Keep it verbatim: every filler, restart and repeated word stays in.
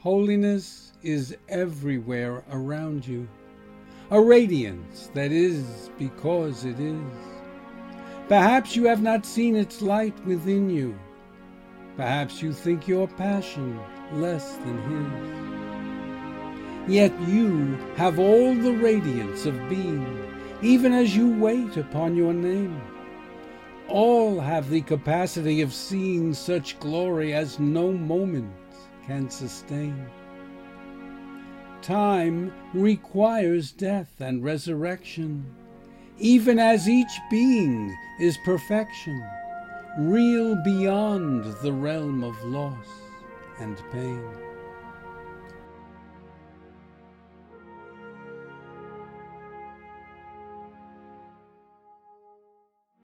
Holiness is everywhere around you, a radiance that is because it is. Perhaps you have not seen its light within you. Perhaps you think your passion less than his. Yet you have all the radiance of being, even as you wait upon your name. All have the capacity of seeing such glory as no moment can sustain. Time requires death and resurrection, even as each being is perfection, real beyond the realm of loss and pain.